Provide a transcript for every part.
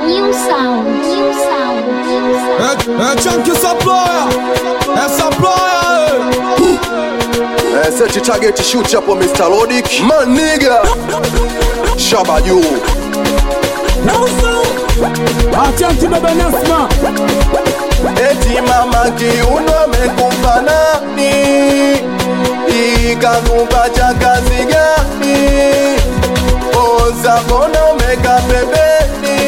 New sound. Chunky supplier. Set your target shoot up on Mr. Lodic. Man nigga Shaba you Chunky baba Nasma. Eti mama kiuno mekupa nani ikakupa cha kazi gani Oza mbona umeka pembeni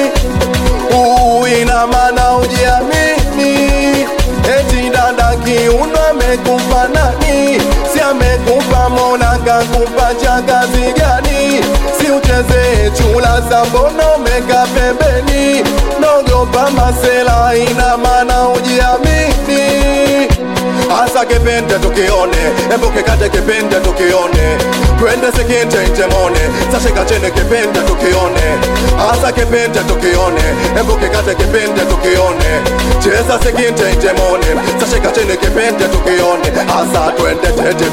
ina maana ujiamini Eti dada kiuno amekupa nani Si amekupa mona kakupa cha kazi gani Si ucheze chula za mbona umeka pembeni Nogopa masela ina maana ujiamini Asa kepende tukione Embuke kate kepende tukione Twende sekinte itemone Sashika chene kepende tukione Asa kepende tukione Embuke kate kepende tukione Cheza sekinte itemone Sashika chene kepende tukione Asa twende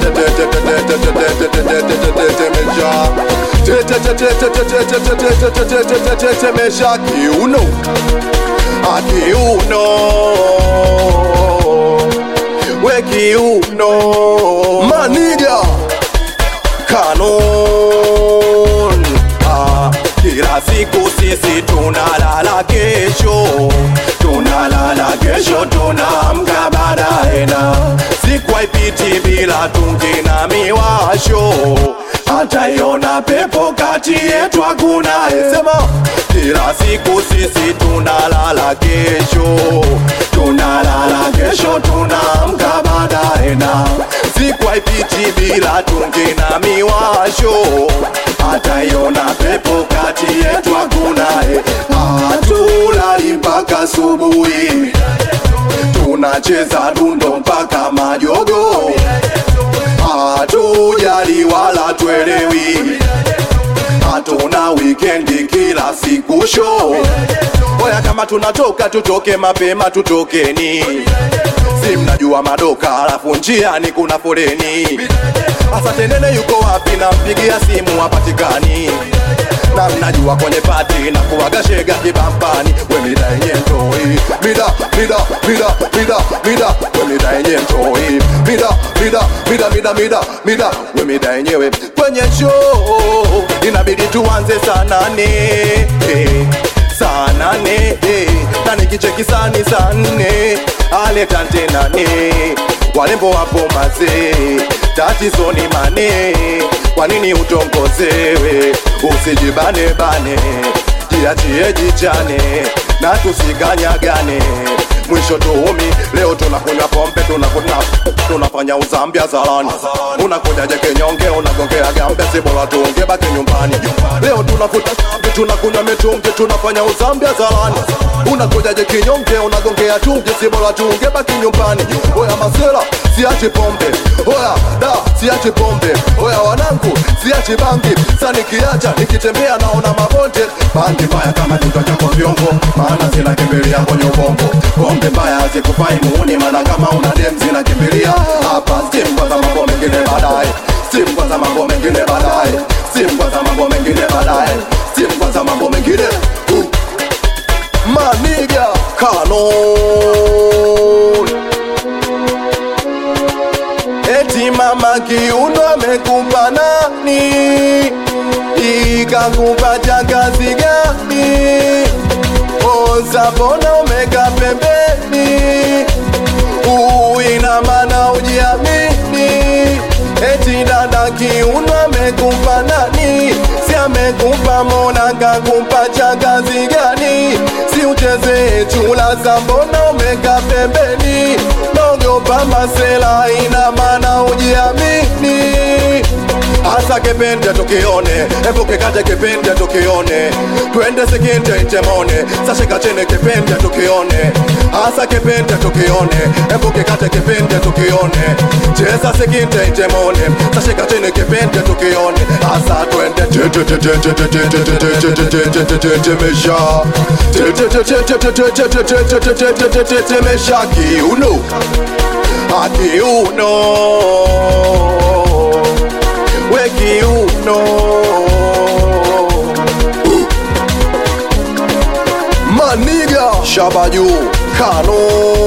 mesha kiuno Akiuno Weki uno Maniga Kanon Kila siku sisi tunalala kesho Tunaamka baadaye na siku haipiti bila tungi na miwasho Hata iona pepo kati yetu hakuna sema Kila siku sisi tunalala kesho Tunaamka baadaye na siku haipiti bila tungi na miwasho Hata iona pepo kati yetu hakuna Hatulali mpaka asubuhi Tunacheza dundo mpaka majogo Hatujali wala tuelewi Hatuna weekendi kila siku show Oya kama tunatoka tutoke mapema tutokeni Si mnajua madoka alafu njiani kuna foleni Asa tenene yuko wapi na mpigia simu hapatikani Na mnajua kwenye pati na kuwaga shega kibampani We mida yenye ntoi Mida We mida yenye ntoi Mida We mida yenyewe kwenye show Inabidi tuanze saa 8 Na nikicheki sani saa 4 Aleta ntenane Walembo wapo mazee Tatizo ni mane Kwa nini utongozewe Usijibane Jiachie jichane Na tusiganyagane Mwisho tuumi Leo tunakunywa pombe tunafanya uzambia zalani Unakuja jeke nyonge Unagongea gambe Sibola tuonge baki nyumbani Leo tunafuta shambi Tunakunywa mitungi Tunafanya uzambia zalani Unakuja jeke nyonge Unagongea tungi Sibola tuonge baki nyumbani Oya masela Siachi pombe Oya da Siachi pombe Oya wanangu Siachi bangi Sani kiacha Nikitembea naona mabonde Bangi mbaya kama nitoja kwa vyombo Maana zina kimbilia kwenye ubongo Pombe mbaya zikufai muuni Maana kama una dem zina kimbilia Hapa steam kwanza mambo mengine baadaye Steam kwanza mambo mengine baadaye Steam kwanza mambo mengine baadaye Steam kwanza mambo mengine Maniga Kanon Eti mama kiuno amekupa nani Ikakupa cha kazi gani Oza mbona umeka pembeni ina maana ujiamini Eti dada kiuno amekupa nani Si amekupa mona kakupa cha kazi gani Si ucheze chula za mbona umeka pembeni Nogopa masela ina maana ujiamini Asa kepende tukione Embuke kate kepende tukione Twende sekinte itemone Sashika chene kepende tukione Asa kepende tukione Embuke kate kepende tukione Cheza sekinte itemone Sashika chene kepende tukione Asa twende Mesha kiuno Akiuno Weki uno Shabaju Canon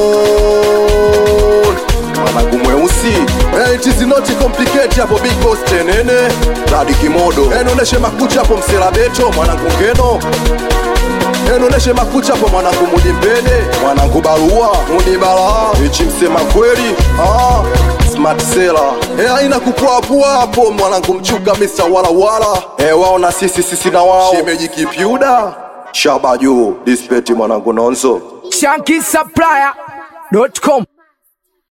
mwanangu mweusi. It is not complicated hapo big boss tenene Radi Kimodo. Enoneshe makucha hapo mselabeto mwanangu ngeno. Enoneshe makucha hapo mwanangu mudimpede. Mwanangu barua mudibala. Ichi msema kweli Smart Seller. Haina kupuapua hapo mwanangu mchuka Mr. Wala Wala. Wao na sisi na wao. Shemeji Kipyuda. Shabaju Dispeti mwanangu Nonzo. ShankySupplier.com